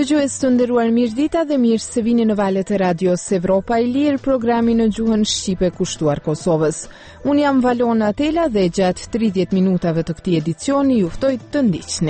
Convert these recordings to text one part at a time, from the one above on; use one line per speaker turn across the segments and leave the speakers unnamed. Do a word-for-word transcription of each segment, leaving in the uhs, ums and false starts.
Dëgjues të nderuar, mirëdita dhe mirë se vini në valët e radios Evropa e Lirë, programi në gjuhën shqipe kushtuar Kosovës. Unë jam Valona Atela dhe gjatë tridhjetë minutave të këtij edicioni ju ftoj të ndiqni.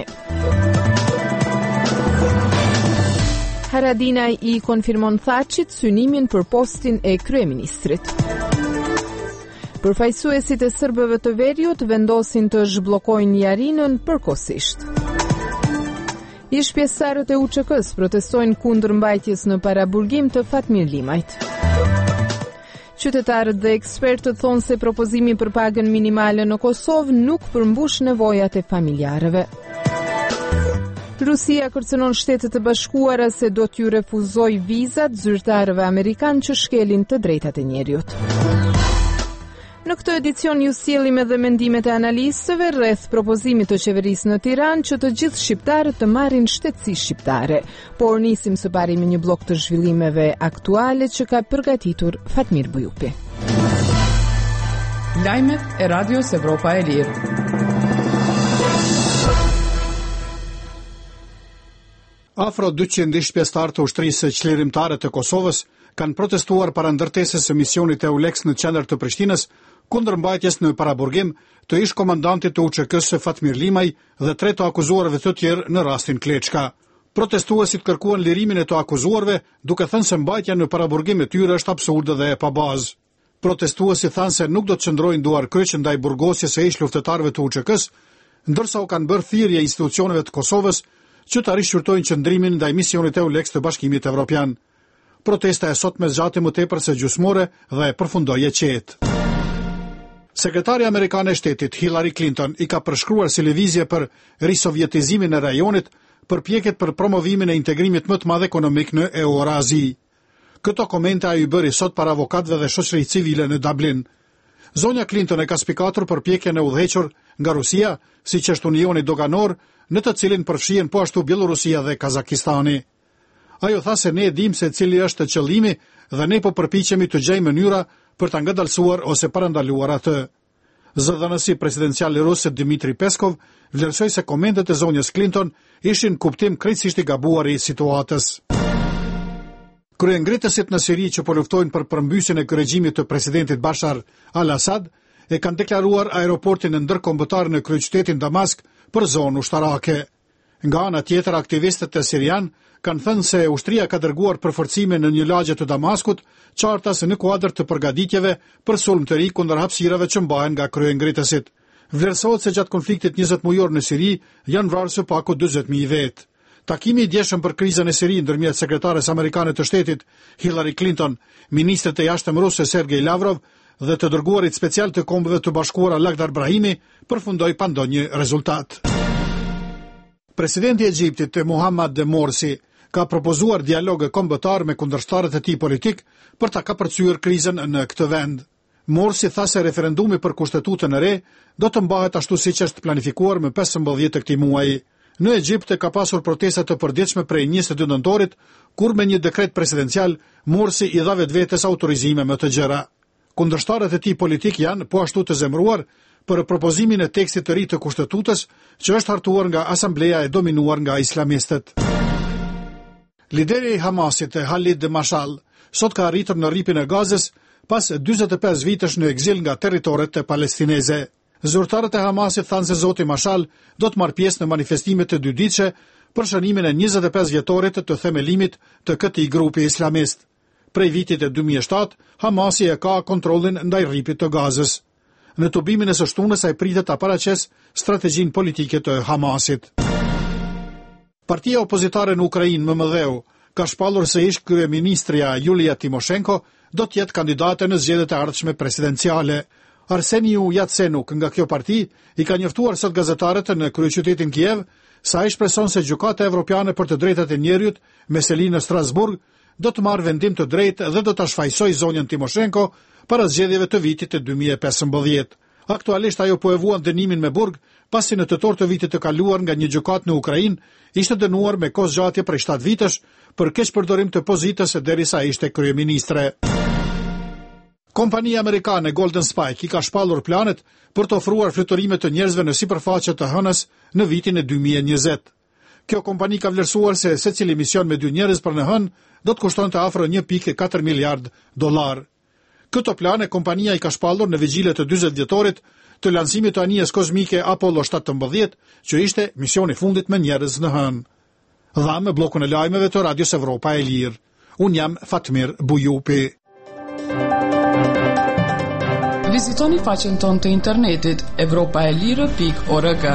Haradinaj i konfirmon Thaçit synimin për postin e kryeministrit. Përfaqësuesit e serbëve të Veriut vendosin të zhbllokojnë Jarinën përkohësisht. Ish pjesëtarët e U Ç K-s protestojnë kundër mbajtjes në paraburgim të Fatmir Limajt. Qytetarët dhe ekspertët thonë se propozimi për pagën minimale në Kosovë nuk përmbush nevojat e familjarëve. Rusia kërcënon Shtetet e Bashkuara se do t'ju refuzojë vizat zyrtarëve amerikanë që shkelin të drejtat e njerëzit. Në këtë edicion ju sjellim edhe mendimet e analistëve rreth propozimit të qeverisë në Tiranë që të gjithë shqiptarët të marrin shtetësi shqiptare, por nisim së pari me një blok të zhvillimeve aktuale që ka përgatitur Fatmir Bujupi.
Lajmet e Radios Evropa e Lirë.
Afro dyqind ish pjesëtar të ushtrisë çlirimtare të Kosovës kanë protestuar para ndërtesës së misionit e EULEX në qendër të Prishtinës kundër mbajtjes në paraburgim të ish komandantit të U Ç K-s Fatmir Limaj dhe tre të akuzuarve të tjerë në rastin Kleçka. Protestuesit kërkuan lirimin e të akuzuarve, duke thënë se mbajtja në paraburgim e tyre është absurde dhe e pabazë. Protestuesit thanë se nuk do të çndrojnë duar kryq ndaj burgosjes së ish luftëtarëve të U Ç K-s, ndërsa u kanë bërë thirrje institucioneve të Kosovës që të rishqyrtojnë qëndrimin ndaj misionit e EULEX të Bashkimit Evropian. Protesta e sotme zgjati më tepër se gjysmore dhe e përfundoi e qetë. Sekretari amerikan e shtetit Hillary Clinton i ka përshkruar si lëvizje për risovjetizimin e rajonit përpjekjet për promovimin e integrimit më të madh ekonomik në Eurazi. Këto komente ai i bëri sot para avokatëve dhe shoqërisë civile në Dublin. Zonja Clinton e ka spikatur përpjekjen e udhëhequr nga Rusia, siç është Unioni Doganor, në të cilin përfshihen po ashtu Bielorusia dhe Kazakistani. Ajo tha se ne e dim se cili është qëllimi dhe ne po përpiqemi të gjejmë mënyra për ta ngadalësuar ose parandaluar atë. Zëdhënësi presidencial rus Dmitri Peskov vlerësoi se komentet e zonjës Clinton ishin kuptim krejtësisht i gabuar i situatës. Kryengritësit në Siri që po luftojnë për përmbysjen e regjimit të presidentit Bashar al-Assad e kanë deklaruar aeroportin e ndërkombëtar në kryeqytetin Damask për zonë ushtarake. Nga ana tjetër, aktivistët e sirian kanë thënë se ushtria ka dërguar përforcime në një lagje të Damaskut, qartas në kuadër të përgatitjeve për sulm të ri kundër hapësirave që mbahen nga kryengritësit. Vlerësohet se gjatë konfliktit njëzet mujor në Siri janë vrarë së paku dyzet mijë vetë. Takimi i djeshëm për krizën e Siri ndërmjet sekretares amerikane të shtetit Hillary Clinton, ministrit e jashtëm ruse Sergej Lavrov dhe të dërguarit special të Kombëve të Bashkuara Lakhdar Brahimi përfundoi pa ndonjë rezultat. Presidenti i Egjiptit Muhammad Morsi ka propozuar dialog kombëtar me kundërshtarët e tij politik për ta kapërcyer krizën në këtë vend. Morsi tha se referendumi për kushtetutën e re do të mbahet ashtu siç është planifikuar më pesëmbëdhjetë të këtij muaji. Në Egjipt ka pasur protesta të përditshme prej njëzet e dy nëntorit, kur me një dekret presidencial Morsi i dha vetvetes autorizime më të gjera. Kundërshtarët e tij politik janë po ashtu të zemëruar për propozimin e tekstit të ri të kushtetutës që është hartuar nga asambleja e dominuar nga islamistët. Lideri i Hamasit e Khalid Mashal sot ka arritur në rripin e Gazës pas dyzet e pesë vitesh në ekzil nga territoret e palestineze. Zyrtarët e Hamasit thanë se zoti Mashal do të marrë pjesë në manifestimet e dyditshme për shënimin e njëzet e pesë vjetorit të themelimit të këtij grupi islamist. Prej vitit e dy mijë e shtatë, Hamasi e ka kontrollin ndaj rripit të Gazës. Në tubimin e së shtunës ai pritet ta paraqesë strategjinë politike të Hamasit. Partia opozitare në Ukrainë, M M D U, ka shpallur se ish kryeministrja Yulia Timoshenko do të jetë kandidate në zgjedhjet e ardhshme presidenciale. Arseniu Yatsenuk nga kjo parti i ka njoftuar sot gazetarët në kryeqytetin Kiev se ai shpreson se Gjykata Evropiane për të drejtat e njerëzit me seli në Strasburg do të marrë vendim të drejtë dhe do ta shfaqsojë zonjën Timoshenko para zgjedhjeve të vitit të dy mijë e pesëmbëdhjetë. Aktualisht ajo po e vuan dënimin me burg, pasi në tetor të vitit të kaluar nga një gjykatë në Ukrainë ishte dënuar me kohë zgjatje prej shtatë vitesh për keqpërdorim të pozitës derisa ishte kryeministre. Kompania amerikane Golden Spike i ka shpallur planet për të ofruar fluturime të njerëzve në sipërfaqe të hënës në vitin e dy mijë e njëzet. Kjo kompani ka vlerësuar se secili mision me dy njerëz për në hënë do të kushtonte afro një pikë katër miliard dollar. Këto plane kompania i ka shpallur në vigjile të dyzet dhjetorit të lansimit të anijes kozmike Apollo shtatëmbëdhjetë, që ishte misioni fundit me njerëz në hënë. Dha me blokun e lajmeve të Radios Evropa e Lirë. Unë jam Fatmir Bujupi.
Vizitoni faqen tonë të internetit evropa e lirë pikë org.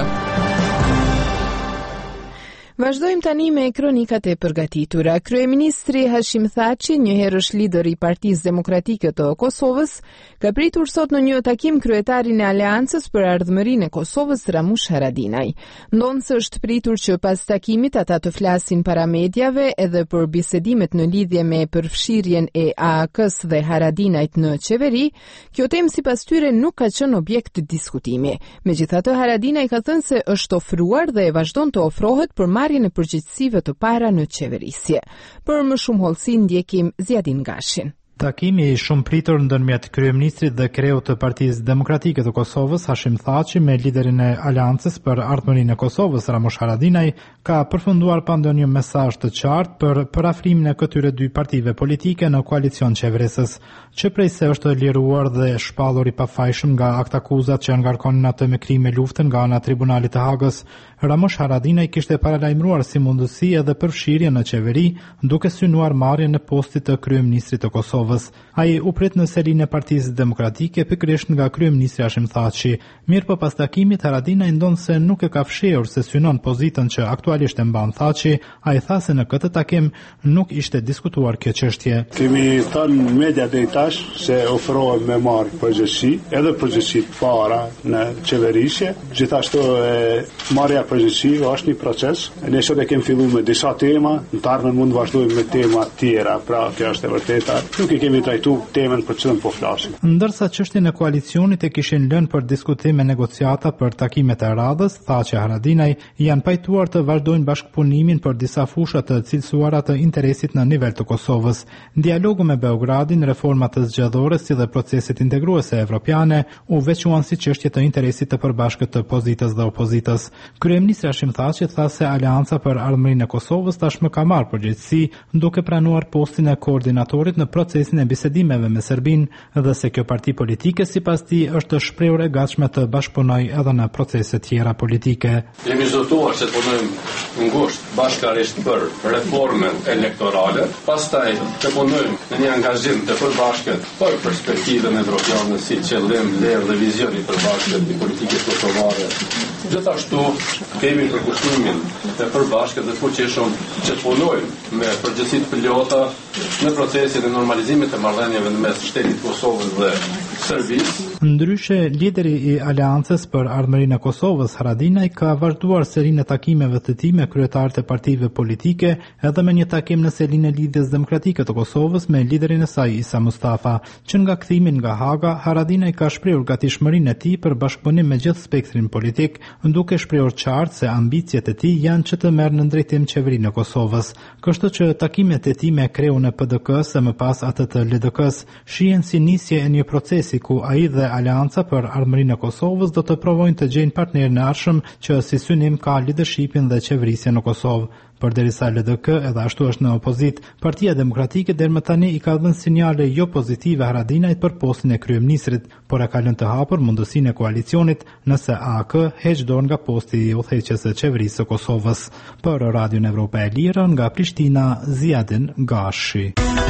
Vazhdojmë tani me kronikat e përgatitura. Kryeministri Hashim Thaçi, një herësh lider i Partisë Demokratike të Kosovës, ka pritur sot në një takim kryetarin e Aleancës për Ardhmërinë e Kosovës, Ramush Haradinaj. Ndonë se është pritur që pas takimit ata të flasin para medjave edhe për bisedimet në lidhje me përfshirjen e A A K-s dhe Haradinajt në qeveri, kjo temë sipas tyre nuk ka qenë objekt diskutimi. Megjithatë, Haradinaj ka thënë se është ofruar dhe vazhdon të ofrohet për marrjen e përgjegjësive të para në qeverisje. Për më shumë hollësi ndjekim Zjadin Gashin.
Takimi i shumë pritur ndërmjet kryeministrit dhe kreut të Partisë Demokratike të Kosovës, Hashim Thaçi, me liderin e Aleancës për Ardhmërinë e Kosovës, Ramush Haradinaj, ka përfunduar pa ndonjë mesazh të qartë për parafrimin e këtyre dy partive politike në koalicion qeverisës, që prej se është liruar dhe shpallur i pafajshëm nga akt akuzat që ngarkonin atë me krime lufte nga ana Tribunalit të Hagës, Ramush Haradinaj kishte paralajmëruar si mundësi edhe përfshirje në qeveri, duke synuar marrjen në postit të kryeministrit të Kosovës. Ai u prit në selinë e Partisë Demokratike pikërisht nga kryeministri Hashim Thaçi. Mirë po pas takimit, Haradinaj ndonë se nuk e ka fshehur se synon pozitën që aktualisht e mban Thaçi. Ai tha se në këtë takim nuk ishte diskutuar kjo çështje.
Kemi thënë në media deri tash se ofrohet me marr përgjegjësi, edhe përgjegjësi para në qeverisje. Gjithashtu e marrja përgjegjësive është një proces. Ne sot e kemi filluar me disa tema, në të ardhmen mund të vazhdojmë me tema tjera, pra kjo është e vërteta. Nuk e kemi trajtuar temën për cilën po flasim.
Ndërsa çështjen e koalicionit e kishin lënë për diskutim me negociata për takimet e radhës, Thaçi Haradinaj janë pajtuar të vazhdojnë bashkëpunimin për disa fusha të cilësuara të interesit në nivel të Kosovës. Dialogu me Beogradin, reformat të zgjedhore si dhe proceset integruese evropiane u veçuan si çështje të interesit të përbashkët të pozitës dhe opozitës. Kryeministri Hashim Thaçi tha se Aleanca për Ardhmërinë e Kosovës tashmë ka marrë përgjegjësi, duke pranuar postin e koordinatorit në procesin e bisedimeve me Serbinë dhe se kjo parti politike sipas tij është shprehur e gatshme të bashkëpunojë edhe në procese tjera politike.
Jemi zotuar se punojmë ngushtë bashkërisht për reformën elektorale, pastaj të punojmë në një angazhim të përbashkët për perspektivën evropiane si qëllim, lerë dhe vizion i përbashkët i politikës kosovare. Gjithashtu kemi përkushtimin të përbashkët dhe fuqishëm që të punojmë me përgjegjësi të plota në procesin e normalizimit të marrëdhënieve në mes shtetit të Kosovës dhe Serbisë.
Ndryshe, lideri i Aleancës për Ardhmërinë e Kosovës, Haradinaj, ka vazhduar serinë e takimeve të tij me kryetarët e partive politike, edhe me një takim në selinë e Lidhjes Demokratike të Kosovës me liderin e saj Isa Mustafa, që nga kthimin nga Haga, Haradinaj ka shprehur gatishmërinë e tij për bashkëpunim me gjithë spektrin politik, duke shprehur qartë se ambicjet e tij janë që të merrë në drejtim qeverinë e Kosovës. Kështu që takimet e tij me kreun e P D K-s e më pas atë të L D K-s shihen si nisje e një procesi ku ai dhe Aleanca për Ardhmërinë e Kosovës do të provojnë të gjejnë partner në arshëm që si synim ka leadershipin dhe qeverisjen në Kosovë. Përderisa L D K edhe ashtu është në opozit, Partia Demokratike deri më tani i ka dhënë sinjale jo pozitive Haradinajt për postin e kryeministrit, por e ka lënë të hapur mundësinë e koalicionit nëse A A K heq dorë nga posti i udhëheqës së qeverisë së Kosovës. Për Radion Evropa e Lirë nga Prishtina, Zjadin Gashi.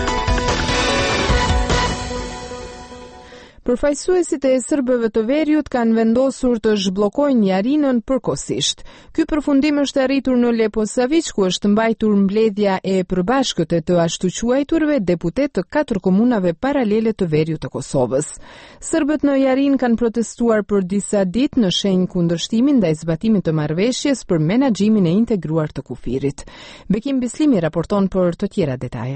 Përfaqësuesit e serbëve të Veriut kanë vendosur të zhbllokojnë Jarinën përkohësisht. Ky përfundim është arritur në Leposavić, ku është mbajtur mbledhja e përbashkët e të ashtu quajturve deputet të katër komunave paralele të Veriut të Kosovës. Serbët në Jarinë kanë protestuar për disa ditë në shenjë kundërshtimin ndaj zbatimit të marrëveshjes për menaxhimin e integruar të kufirit. Bekim Bislimi raporton për të tjera detaje.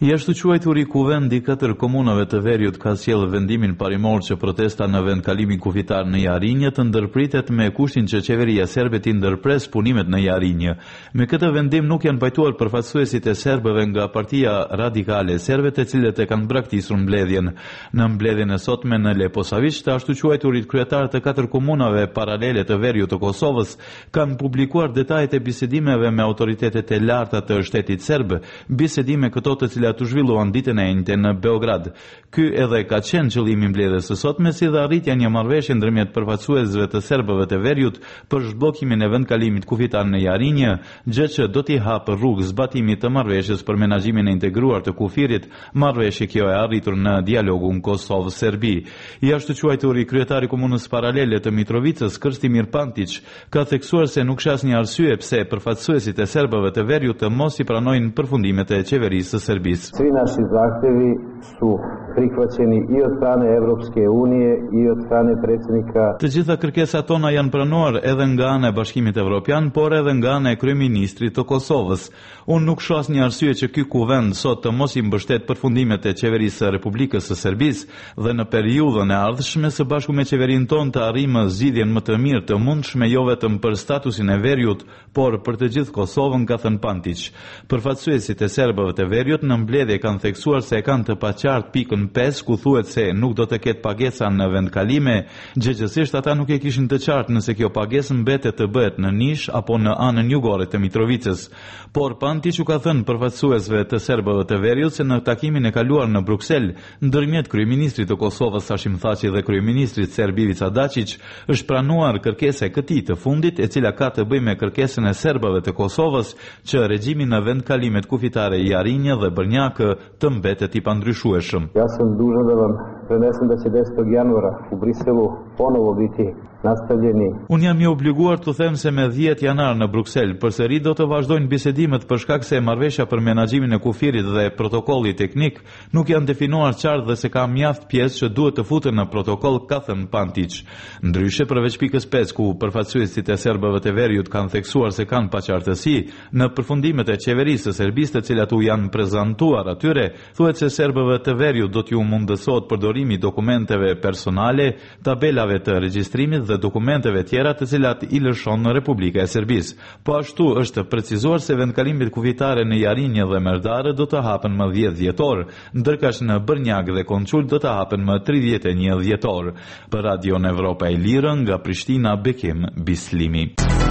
Jashtëquajturi Kuvend i katër komunave të Veriut ka sjellë vendimin parimor që protesta në vendkalimin kufitar në Jarinjë të ndërpritet me kushtin që qeveria serbe të ndërpres punimet në Jarinjë. Me këtë vendim nuk janë pajtuar përfaqësuesit e serbëve nga Partia Radikale e Serbëve, të cilët e kanë braktisur mbledhjen. Në mbledhjen e sotme në Leposavić, të ashtuquajturit kryetar të katër komunave paralele të Veriut të Kosovës kanë publikuar detajet e bisedimeve me autoritetet e larta të shtetit serb, bisedime këto të cilat u zhvilluan ditën e njëjtë në Beograd. Ky edhe ka qenë qëllimi i mbledhjes së sotme, si dhe arritja një marrëveshje ndërmjet përfaqësuesve të serbëve të Veriut për zhbllokimin e vendkalimit kufitar në Jarinjë, gjë që do t'i hapë rrugë zbatimit të marrëveshjes për menaxhimin e integruar të kufirit, marrëveshje kjo e arritur në dialogun Kosovë-Serbi. Jashtëquajturi kryetari komunës paralele të Mitrovicës, Krstimir Pantić, ka theksuar se nuk ka asnjë arsye pse përfaqësuesit e serbëve të Veriut të mos i pranojnë përfundimet e qeverisë së Serbisë.
Svi naši zahtevi su prihvaćeni i od strane Evropske unije i od strane predsjednika.
Të gjitha kërkesat tona janë pranuar edhe nga ana e Bashkimit Evropian, por edhe nga ana e kryeministrit të Kosovës. Unë nuk shoh asnjë arsye që ky kuvend sot të mos i mbështet përfundimet e qeverisë së Republikës së Serbisë dhe në periudhën e ardhshme së bashku me qeverinë tonë të arrijmë zgjidhjen më të mirë të mundshme, jo vetëm për statusin e Veriut, por për të gjithë Kosovën, ka thënë Pantić. Përfaqësuesit e serbëve të Veriut në mbledhje kanë theksuar se e kanë të paqartë pikën pesë, ku thuhet se nuk do të ketë pagesa në vendkalime. Gjëgjësisht ata nuk e kishin të qartë nëse kjo pagesë mbetet të bëhet në Nish apo në anën jugore të Mitrovicës. Por Pantić u ka thënë përfaqësuesve të serbëve të Veriut se në takimin e kaluar në Bruksel, ndërmjet kryeministrit të Kosovës Hashim Thaçi dhe kryeministrit serb Ivica Dačić, është pranuar kërkesa e këtij të fundit, e cila ka të bëjë me kërkesën e serbëve të Kosovës që regjimi në vendkalimet kufitare i Jarinjë dhe Brnjakë të mbetet i pandryshueshëm.
Ja sam dužan da vam prenesem da će desetog januara u Briselu ponovo biti nastavljeni.
Unë jam i obliguar të them se me dhjetë janar në Bruksel përsëri do të vazhdojnë bisedimet për shkak se marrëveshja për menaxhimin e kufirit dhe protokolli teknik nuk janë definuar qartë dhe se ka mjaft pjesë që duhet të futen në protokoll, ka thënë Pantić. Ndryshe, përveç pikës pesë ku përfaqësuesit e serbëve të Veriut kanë theksuar se kanë paqartësi, në përfundimet e qeverisë së Serbisë të cilat u janë prezantuar atyre, thuhet se serbëve të Veriut do t'ju mundësohet përdorimi i dokumenteve personale, tabelave të regjistrimit dhe dokumenteve tjera të cilat i lëshon në Republika e Serbisë. Po ashtu është precizuar se vendkalimet kufitare në Jarinjë dhe Merdare do të hapen më dhjetë dhjetor, ndërkësh në Brnjak dhe Konçul do të hapen më tridhjetë e një dhjetor. Për Radion Evropa e Lirë, nga Prishtina, Bekim Bislimi.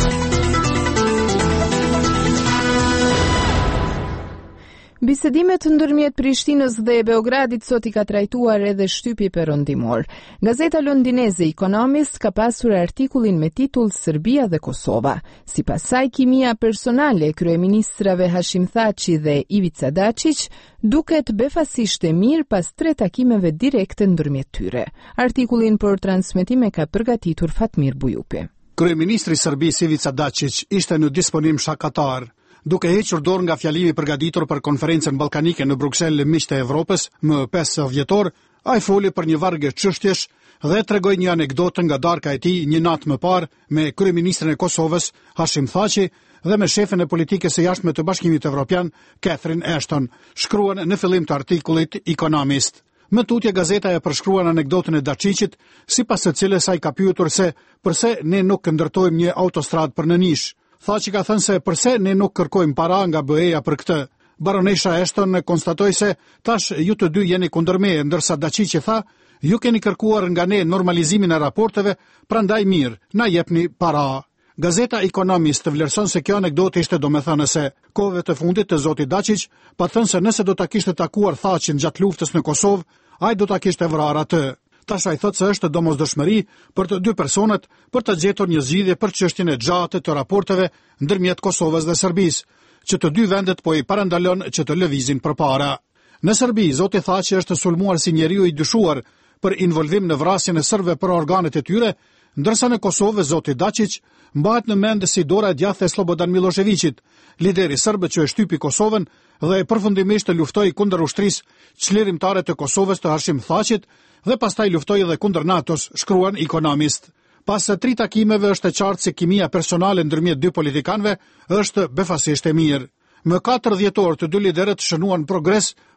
Bisedimet ndërmjet Prishtinës dhe Beogradit sot i ka trajtuar edhe shtypje perëndimor. Gazeta londineze Economist ka pasur artikullin me titull Serbia dhe Kosova. Sipas saj, kimia personale e kryeministrave Hashim Thaçi dhe Ivica Dačić duket befasisht e mirë pas tre takimeve direkte ndërmjet tyre. Artikullin për transmetim e ka përgatitur Fatmir Bujupi.
Kryeministri i Serbisë Ivica Dačić ishte në disponim shakatar. Duke hequr dorë nga fjalimi përgatitur për konferencën ballkanike në Bruksel e miqtë e Evropës më pesë dhjetor, ai foli për një vargë çështjesh dhe tregoi një anekdotë nga darka e tij një natë më parë me kryeministrin e Kosovës Hashim Thaçi dhe me shefin e politikës së jashtme të Bashkimit Evropian Catherine Ashton, shkruan në fillim të artikullit Economist. Më tutje gazeta e përshkruan anekdotën e Dačićit, sipas së cilës ai ka pyetur se pse ne nuk ndërtojmë një autostradë për në Nish. Thaçi ka thënë se përse ne nuk kërkojmë para nga B E-ja për këtë. Baronesha Ashton konstatoi se tash ju të dy jeni kundër meje, ndërsa Dačić tha, ju keni kërkuar nga ne normalizimin e raporteve, prandaj mirë, na jepni para. Gazeta Economist vlerëson se kjo anekdotë ishte domethënëse. Kohëve të fundit të zotit Dačić pa thënë se nëse do ta kishte takuar Thaçin gjatë luftës në Kosovë, ai do ta kishte vrarë atë. Tash ai thotë se është domosdoshmëri për të dy personat për të gjetur një zgjidhje për çështjen e gjatë të raporteve ndërmjet Kosovës dhe Serbisë, që të dy vendet po i parandalon që të lëvizin përpara. Në Serbi, zoti Thaçi është sulmuar si njeriu i dyshuar për involvim në vrasjen e serbëve për organet e tyre, ndërsa në Kosovë zoti Dačić mbahet në mend si dora e djathtë e Slobodan Miloševićit, lideri serb që e shtypi Kosovën dhe e përfundimisht të luftoi kundër ushtrisë çlirimtare të Kosovës të Hashim Thaçit dhe pastaj luftoi edhe kundër NATO-s, shkruan Economist. Pas tri takimeve është e qartë se kimia personale ndërmjet dy politikanëve është befasisht e mirë. Më katër dhjetor të dy liderët shënuan progres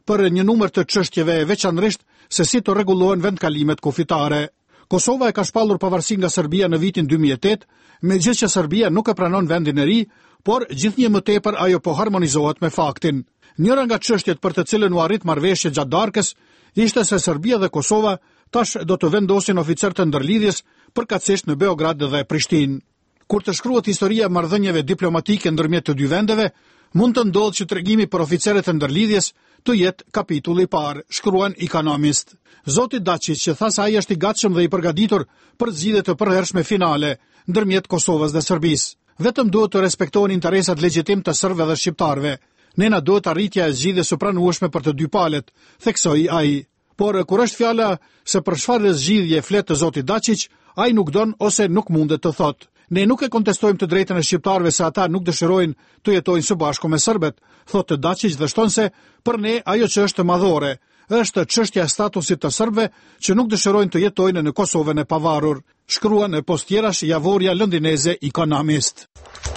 për një numër të çështjeve, veçanërisht se si të rregullohen vendkalimet kufitare. Kosova e ka shpallur pavarësi nga Serbia në vitin dy mijë e tetë, megjithëse që Serbia nuk e pranon vendin e ri, por gjithnjë më tepër ajo po harmonizohet me faktin. Njëra nga çështjet për të cilën u arrit marrëveshje gjatë darkës ishte se Serbia dhe Kosova tash do të vendosin oficer të ndërlidhjes përkatësisht në Beograd dhe Prishtinë. Kur të shkruhet historia e marrëdhënieve diplomatike ndërmjet të dy vendeve, mund të ndodhë që tregimi për oficeret e ndërlidhjes të jetë kapitulli i parë, shkruan Economist. Zoti Dačić që tha se ai është i gatshëm dhe i përgatitur për zgjidhje të përhershme finale ndërmjet Kosovës dhe Serbisë. Vetëm duhet të respektohen interesat legjitim të serbëve dhe shqiptarëve. Nena duhet arritja e zgjidhjes së pranueshme për të dy palët, theksoi ai. Por kur është fjala se për çfarë zgjidhje flet zoti Dačić, ai nuk don ose nuk mundet të thotë. Ne nuk e kontestojmë të drejtën e shqiptarëve se ata nuk dëshirojnë të jetojnë së bashku me serbët, thotë Dačić dhe shton se për ne ajo që është madhore është çështja e statusit të serbëve që nuk dëshirojnë të jetojnë në Kosovën e pavarur, shkruan në postjerash Javorja lëndineze Economist.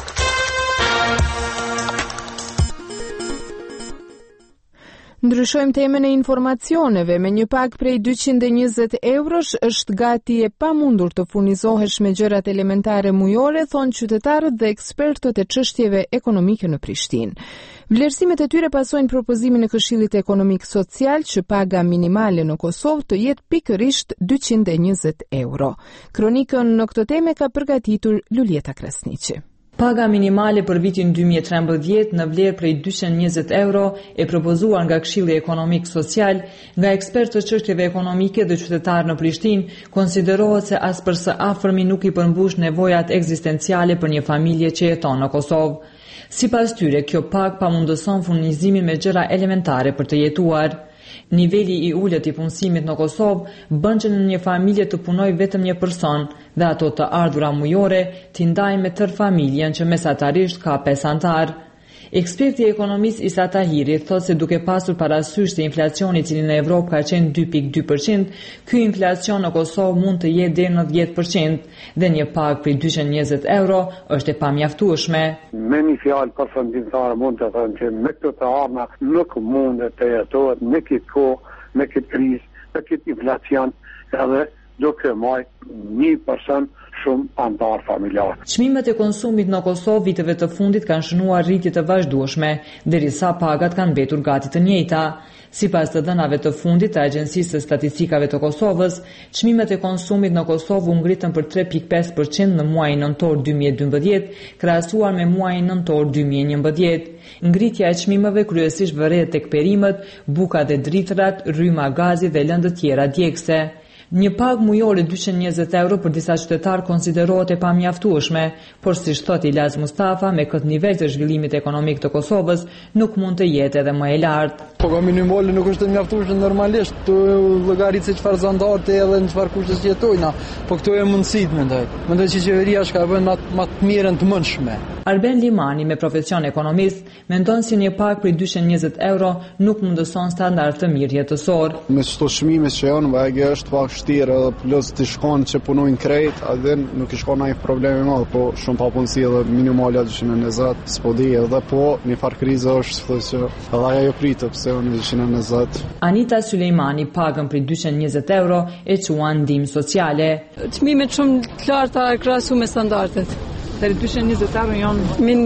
Ndryshojmë temën e informacioneve. Me një pagë prej dyqind e njëzet eurosh është gati e pamundur të furnizohesh me gjërat elementare mujore, thonë qytetarët dhe ekspertët e çështjeve ekonomike në Prishtinë. Vlerësimet e tyre pasojnë propozimin e Këshillit Ekonomik Social që paga minimale në Kosovë të jetë pikërisht dyqind e njëzet euro. Kronikën në këtë temë ka përgatitur Lulieta Krasniqi.
Paga minimale për vitin dy mijë e trembëdhjetë në vlerë prej dyqind e njëzet euro e propozuar nga Këshilli Ekonomik Social, nga ekspertë të çështjeve ekonomike dhe qytetarë në Prishtinë, konsiderohet se as për së afërmi nuk i përmbush nevojat ekzistenciale për një familje që jeton në Kosovë. Sipas tyre, kjo pagë pamundëson furnizimin me gjëra elementare për të jetuar. Niveli i ulët i punësimit në Kosovë bën që në një familje të punojë vetëm një person dhe ato të ardhura mujore t'i ndajnë me tërë familjen që mesatarisht ka pesë antar. Eksperti ekonomist Isa Tahiri thotë se duke pasur parasysh se inflacioni i cili në Evropë ka qenë dy pikë dy përqind, ky inflacion në Kosovë mund të jetë deri në dhjetë përqind dhe një pagë prej dyqind e njëzet euro është e pamjaftueshme.
Me një fjalë përfundimtare mund të them që me këto të ardhma nuk mund të jetohet me këtë kohë, me këtë krizë, me këtë inflacion, edhe duke marrë një person shumë antar familjar.
Çmimet e konsumit në Kosovë viteve të fundit kanë shënuar rritje të vazhdueshme, derisa pagat kanë mbetur gati të njëjta. Sipas të dhënave të fundit të Agjencisë së Statistikave të Kosovës, çmimet e konsumit në Kosovë u ngritën për tre pikë pesë përqind në muajin nëntor dy mijë e dymbëdhjetë, krahasuar me muajin nëntor dy mijë e njëmbëdhjetë. Ngritja e çmimeve kryesisht vërret tek perimet, buka dhe dritërat, rryma gazi dhe lëndë tjera djegëse. Një pagë mujore dyqind e njëzet euro për disa qytetarë konsiderohet e pamjaftueshme, por siç thotë Ilaz Mustafa, me këtë nivel të zhvillimit ekonomik të Kosovës nuk mund të jetë edhe më e lartë.
Paga minimale nuk është e mjaftueshme normalisht, të llogarit se çfarë standarde edhe në çfarë kushte jetojnë, po këto janë mundësit mendoj. Mendoj që qeveria shka bën më të mirën të mundshme.
Arben Limani, me profesion ekonomist, mendon se një pagë prej dyqind e njëzet euro nuk mundëson standard të mirë jetësor.
Me çdo çmime që janë, vajgë është pak vështirë, edhe plus të shkon që punojnë krejt, edhe nuk i shkon ai problemi më, po shumë papunësi edhe minimale dyqind e njëzet, s'po di edhe po një farë krizë është, thotë që edhe ajo pritet pse unë dyqind e njëzet.
Anita Sulejmani pagën për dyqind e njëzet euro e quan ndihmë sociale.
Çmimet shumë të larta krahasu me standardet.
Deri dyqind e njëzet euro janë
min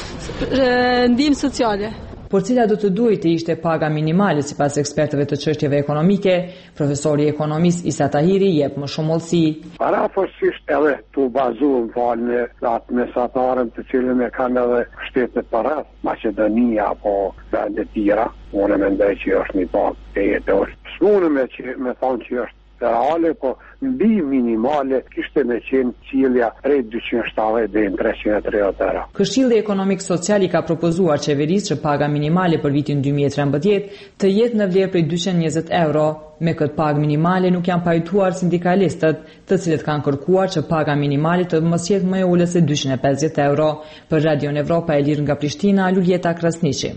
ndihmë sociale.
Por cila do të duhet të ishte paga minimale sipas ekspertëve të çështjeve ekonomike, profesori ekonomist Isa Tahiri jep më shumë hollësi.
Parafosisht edhe të bazuar falë në atë mesatarën të cilën e kanë edhe shtetet para, Maqedonia apo vende tjera, unë mendoj që është një pagë e jetës. S'mundem me që me thonë që është reale, po mbi minimale kishte me qenë cilja prej dyqind e shtatëdhjetë deri në treqind e tridhjetë euro.
Këshilli Ekonomik Social i ka propozuar qeverisë që paga minimale për vitin dy mijë e trembëdhjetë të jetë në vlerë prej dyqind e njëzet euro. Me këtë pagë minimale nuk janë pajtuar sindikalistët, të cilët kanë kërkuar që paga minimale të mos jetë më e ulët se dyqind e pesëdhjetë euro. Për Radio Evropa e Lirë nga Prishtina, Lulieta Krasniqi.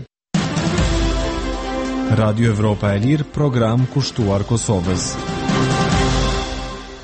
Radio Evropa e Lirë, program kushtuar Kosovës.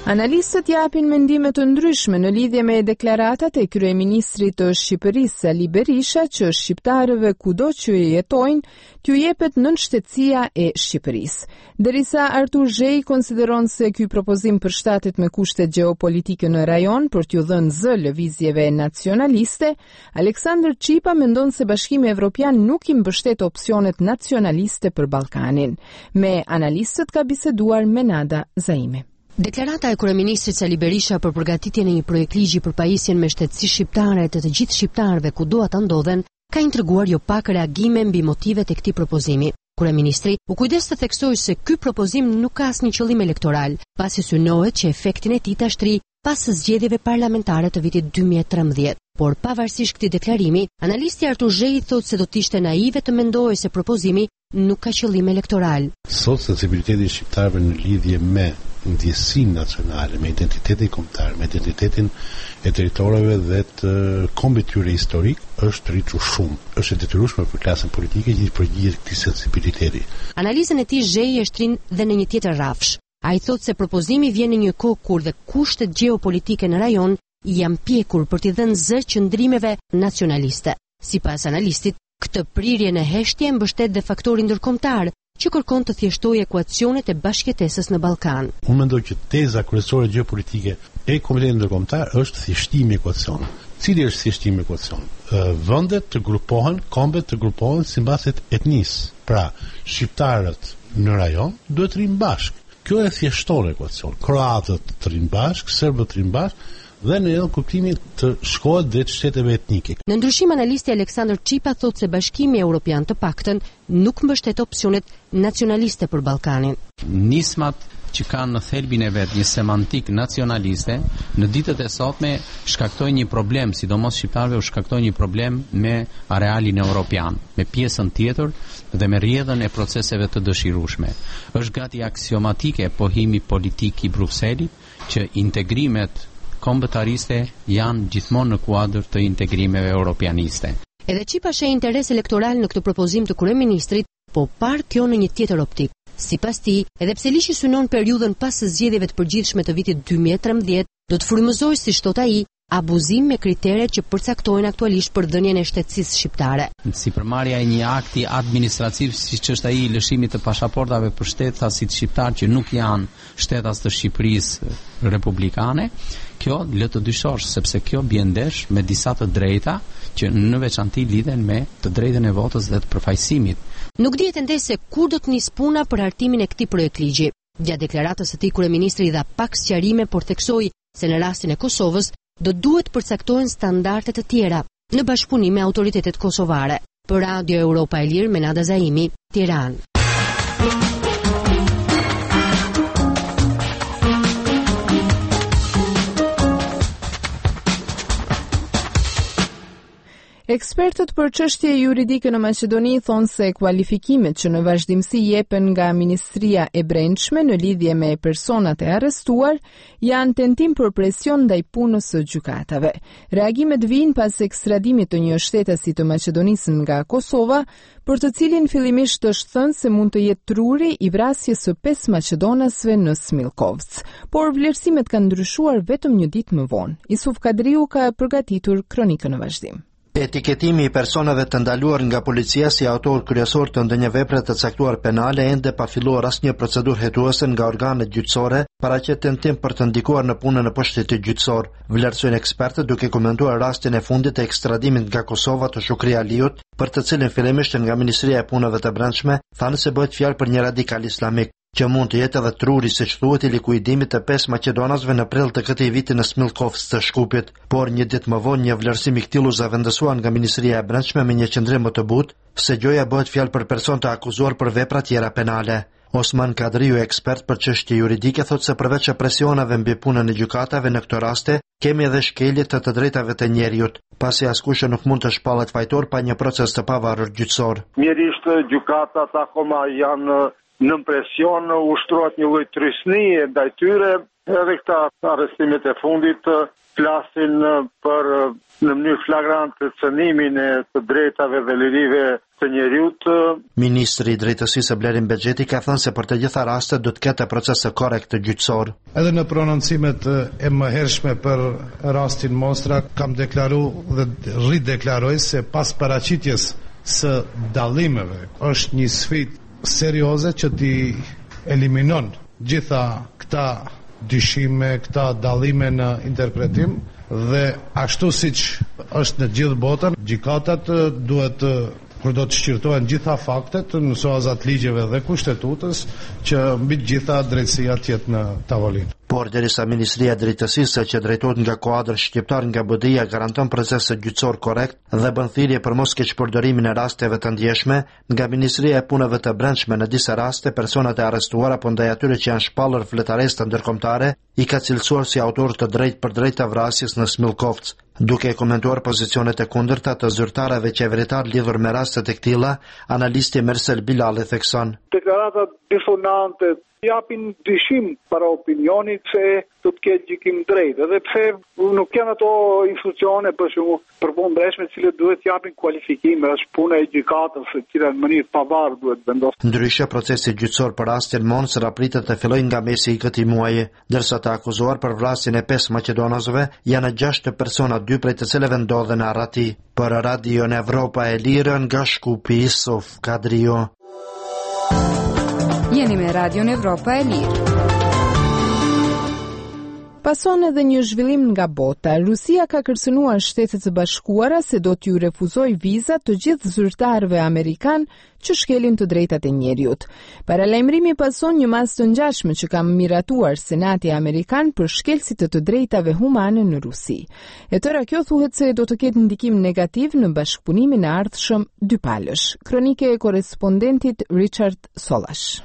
Analistët japin mendime të ndryshme në lidhje me deklaratat e kryeministrit të Shqipërisë Sali Berisha që shqiptarëve kudo që jetojnë t'ju jepet nënshtetësia e Shqipërisë. Derisa Artur Zhej konsideron se ky propozim përshtatet me kushtet gjeopolitike në rajon për t'ju dhënë zë lëvizjeve nacionaliste, Aleksandr Qipa mendon se Bashkimi Evropian nuk i mbështet opsionet nacionaliste për Ballkanin. Me analistët ka biseduar Menada Zaimi.
Deklarata e kryeministrit Sali Berisha për përgatitjen e një projekt ligji për pajisjen me shtetësi shqiptare të të gjithë shqiptarëve kudo ata ndodhen, ka intriguar jo pak reagime mbi motivet e këtij propozimi. Kryeministri u kujdes të theksojë se ky propozim nuk ka asnjë qëllim elektoral, pasi synohet që efektin e tij ta shtri pas zgjedhjeve parlamentare të vitit dy mijë e trembëdhjetë. Por pavarësisht këtij deklarimi, analisti Artur Zhej thotë se do të ishte naive të mendojë se propozimi nuk ka qëllim elektoral.
Sot sensibiliteti i shqiptarëve në lidhje me ndjesinë nacionale, me identitetin kombëtar, me identitetin e territoreve dhe të kombit tyre historik është rritur shumë. Është e detyrueshme për klasën politike që të përgjigjet këtij sensibiliteti.
Analizën e tij Zhej e shtrin dhe në një tjetër rrafsh. Ai thotë se propozimi vjen në një kohë kur dhe kushtet gjeopolitike në rajon janë pjekur për t'i dhënë zë qëndrimeve nacionaliste. Sipas analistit, këtë prirje në heshtje mbështet dhe faktori ndërkombëtar që kërkon të thjeshtojë ekuacionet e bashkëjetesës në Ballkan.
Unë mendoj që teza kryesore gjeopolitike e Komitetit Ndërkombëtar është thjeshtimi i ekuacionit. Cili është thjeshtimi i ekuacionit? Vendet të grupohen, kombet të grupohen sipas etnisë. Pra, shqiptarët në rajon duhet të rinë bashkë. Kjo e thjeshton ekuacion. Kroatët të rinë bashkë, serbët të rinë bashkë, dhe në edhe kuptimin të shkohet dhe të shteteve etnike.
Në ndryshim, analisti Aleksandr Qipa thotë se Bashkimi Evropian të paktën nuk mbështet opsionet nacionaliste për Ballkanin.
Nismat që kanë në thelbin e vet një semantik nacionaliste, në ditët e sotme shkaktojnë një problem, sidomos shqiptarëve u shkaktojnë një problem me arealin evropian, me pjesën tjetër dhe me rrjedhën e proceseve të dëshirueshme. Është gati aksiomatike pohimi politik i Brukselit që integrimet kombëtariste janë gjithmonë në kuadër të integrimeve europianiste.
Edhe Qipa sheh interes elektoral në këtë propozim të kryeministrit, po par kjo në një tjetër optik. Sipas tij, edhe pse liçi synon periudhën pas së zgjedhjeve të përgjithshme të vitit dy mijë e trembëdhjetë, do të frymëzojë, siç thot ai, abuzim me kriteret që përcaktojnë aktualisht për dhënien e shtetësisë shqiptare.
Sipërmarrja e një akti administrativ siç është ai i lëshimit të pasaportave për shtetasit shqiptar që nuk janë shtetas të Shqipërisë republikane, kjo lë të dyshosh sepse kjo bie ndesh me disa të drejta që në veçanti lidhen me të drejtën e votës dhe të përfaqësimit.
Nuk dihet ende se kur do të nis puna për hartimin e këtij projekt ligji. Gjatë deklaratës së tij kryeministri dha pak sqarime, por theksoi se në rastin e Kosovës do duhet përcaktohen standarde të tjera në bashkëpunim me autoritetet kosovare. Për Radio Europa e Lirë, Menada Zaimi, Tiranë.
Ekspertët për çështje juridike në Maqedoni thonë se kualifikimet që në vazhdimsi jepen nga Ministria e Brendshme në lidhje me personat e arrestuar janë tentim për presion ndaj punës së gjykatave. Reagimet vijnë pas ekstradimit të një shtetësi të Maqedonisë nga Kosova, për të cilin fillimisht është thënë se mund të jetë truri i vrasjes së pesë maqedonasve në Smilkovc. Por vlerësimet kanë ndryshuar vetëm një ditë më vonë. Isuf Kadriu ka përgatitur kronikën në vazhdim.
Etiketimi i personave të ndaluar nga policia si autor kryesor të ndonjë vepre të caktuar penale ende pa filluar asnjë procedurë hetuese nga organet gjyqësore, paraqet tentim për të ndikuar në punën e pushtetit gjyqësor. Vlerësojnë ekspertët duke komentuar rastin e fundit të ekstradimit nga Kosova të Shukri Aliut, për të cilin fillimisht nga Ministria e Punëve të Brendshme thanë se bëhet fjalë për një radikal islamik, që mund të jetë edhe truri siç thuhet i likuidimit të pesë maqedonasve në prill të këtij viti në Smilkovc të Shkupit, por një ditë më vonë një vlerësim i këtij u zëvendësua nga Ministria e Brendshme me një qendrim më të butë se gjoja bëhet fjalë për person të akuzuar për vepra tjera penale. Osman Kadriu, ekspert për çështje juridike, thotë se përveç presionave mbi punën e gjykatave në këtë raste, kemi edhe shkelje të të drejtave të njerëzit, pasi askush nuk mund të shpallet fajtor pa një proces të pavarur gjyqësor.
Mjerisht gjykatat akoma janë në presion, ushtrohet një lloj trysnie ndaj tyre, Edhe këta arrestimet e fundit flasin për në mënyrë flagrante cënimin e të drejtave dhe lirive të njeriut.
Ministri i Drejtësisë Blerin Bexheti ka thënë se për të gjitha rastet do të ketë proces korrekt gjyqësor.
Edhe në prononcimet e mëhershme për rastin Mostra kam deklaruar dhe rideklaroj se pas paraqitjes së dallimeve është një sfidë serioze që t'i eliminon gjitha këta dyshime, këta dallime në interpretim dhe ashtu siç është në gjithë botën, gjykatat duhet kur do të shqyrtohen gjitha faktet në bazat ligjeve dhe kushtetutës që mbi të gjitha drejtësia të jetë në tavolinë.
Por derisa Ministria e Drejtësisë që drejtohet nga kuadri shqiptar nga B D I-ja garanton proces gjyqësor korrekt dhe bën thirrje për mos keqpërdorimin e rasteve të ndjeshme, nga Ministria e Punëve të Brendshme në disa raste personat e arrestuar apo ndaj atyre që janë shpallur fletaresë ndërkombëtare i ka cilësuar si autor të drejtë për drejtë të vrasjes në Smilkovc. Duke komentuar pozicionet e kundërta të zyrtarëve qeveritar lidhur me raste të këtilla, analisti Mersel Bilali thekson:
Deklaratat disonante japin dyshim para opinionit se do të ketë gjykim drejt, edhe pse nuk janë ato institucione për shembull për punë ndreshme të cilët duhet japin kualifikime, është puna e gjykatës se cila në mënyrë pavarur duhet vendosë.
Ndryshe, procesi gjyqësor për rastin Monsra pritet të fillojë nga mesi i këtij muaji, ndërsa të akuzuar për vrasjen e pesë maqedonasëve janë gjashtë persona, dy prej të cilëve ndodhen në arrati. Për Radio Evropa e Lirë nga Shkupi, Sof Kadrio.
Jeni me Radio Evropa e Lirë.
Pason edhe një zhvillim nga bota. Rusia ka kërcënuar Shtetet e Bashkuara se do t'ju refuzojë vizat të gjithë zyrtarëve amerikan që shkelin të drejtat e njeriut. Paralajmërimi pason një masë të ngjashme që ka miratuar Senati Amerikan për shkelësit të të drejtave humane në Rusi. E tëra kjo thuhet se do të ketë ndikim negativ në bashkëpunimin e ardhshëm dypalësh. Kronike e korrespondentit Richard Sollash.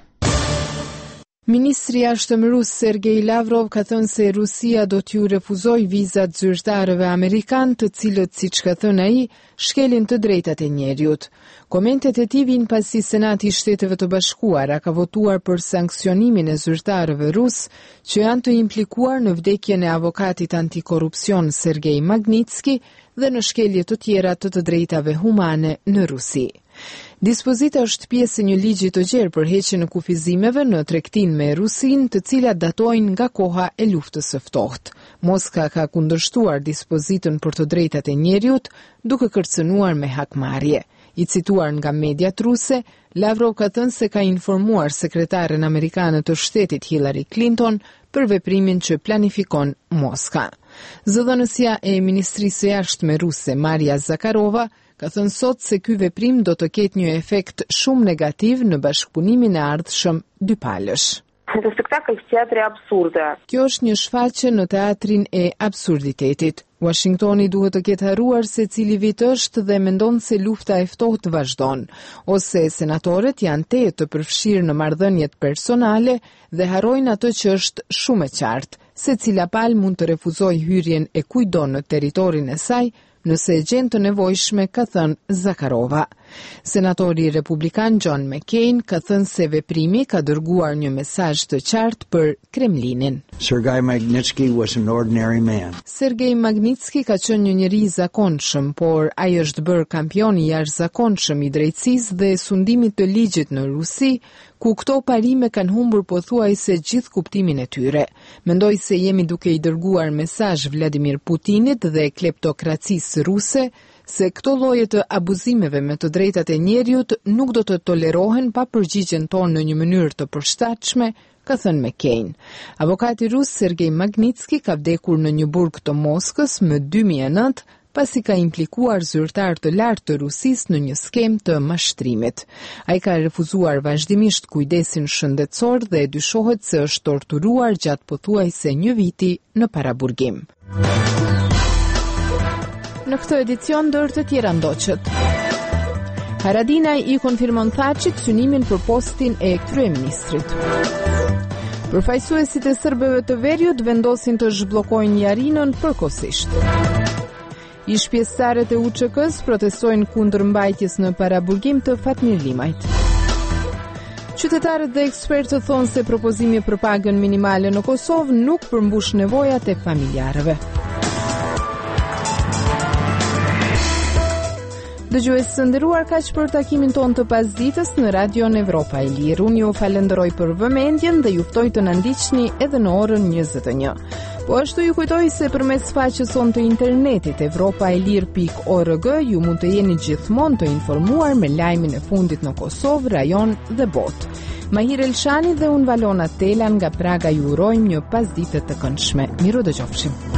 Ministri i Jashtëm rus Sergej Lavrov ka thënë se Rusia do t'ju refuzojë vizat zyrtarëve amerikan, të cilët, siç ka thënë ai, shkelin të drejtat e njeriut. Komentet e tij vijnë pasi Senati i Shteteve të Bashkuara ka votuar për sanksionimin e zyrtarëve rus që janë të implikuar në vdekjen e avokatit antikorrupsion Sergej Magnitski dhe në shkelje të tjera të të drejtave humane në Rusi. Dispozita është pjesë e një ligji të gjerë për heqjen e kufizimeve në tregtinë me Rusinë, të cilat datojnë nga koha e luftës së ftohtë. Moska ka kundërshtuar dispozitën për të drejtat e njeriut, duke kërcënuar me hakmarrje. I cituar nga mediat ruse, Lavrov ka thënë se ka informuar sekretaren amerikane të shtetit Hillary Clinton për veprimin që planifikon Moska. Zëdhënësja e Ministrisë së Jashtme ruse Maria Zakharova ka thënë sot se ky veprim do të ketë një efekt shumë negativ në bashkëpunimin e ardhshëm dypalësh.
Это спектакль в театре абсурда.
Kjo është një shfaqje në teatrin e absurditetit. Washingtoni duhet të ketë harruar se cili vit është dhe mendon se lufta e ftohtë vazhdon, ose senatorët janë te të përfshirë në marrëdhëniet personale dhe harrojnë atë që është shumë e qartë, se cila palë mund të refuzojë hyrjen e kujdo në territorin e saj nëse e gjen të nevojshme, ka thënë Zakharova. Senatori republikan John McCain ka thënë se veprimi ka dërguar një mesazh të qartë për Kremlinin.
Sergej Magnitsky was an ordinary man.
Sergej Magnitsky ka qenë një njeri i zakonshëm, por ai është bërë kampion i jashtëzakonshëm i drejtësisë dhe sundimit të ligjit në Rusi, ku këto parime kanë humbur pothuajse gjithë kuptimin e tyre. Mendoj se jemi duke i dërguar mesazh Vladimir Putinit dhe kleptokracisë ruse se këto lloje të abuzimeve me të drejtat e njeriut nuk do të tolerohen pa përgjigjen tonë në një mënyrë të përshtatshme, ka thënë McCain. Avokati rus Sergej Magnitsky ka vdekur në një burg të Moskës më dy mijë e nëntë, pasi ka implikuar zyrtar të lartë të Rusisë në një skemë të mashtrimit. Ai ka refuzuar vazhdimisht kujdesin shëndetësor dhe dyshohet se është torturuar gjatë pothuajse një viti në paraburgim. Në këtë edicion ndër të tjera ndoqët. Haradinaj i konfirmon Thaçit synimin për postin e kryeministrit. Përfaqësuesit e serbëve të Veriut vendosin të zhbllokojnë Jarinën përkohësisht. Ish pjesëtarët e U Ç K-s protestojnë kundër mbajtjes në paraburgim të Fatmir Limajt. Qytetarët dhe ekspertët thonë se propozimi për pagën minimale në Kosovë nuk përmbush nevojat e familjarëve. Dëgjues të nderuar, kaq për takimin ton të pasdites në Radion Evropa e Lirë. Unë ju falenderoj për vëmendjen dhe ju ftoj të na ndiqni edhe në orën njëzet e një. Po ashtu ju kujtoj se përmes faqes son të internetit evropaelir pikë org ju mund të jeni gjithmonë të informuar me lajmin e fundit në Kosovë, rajon dhe botë. Mahir Elshani dhe unë Valona Telan nga Praga ju urojmë një pasdite të këndshme. Miru dëgjofshim.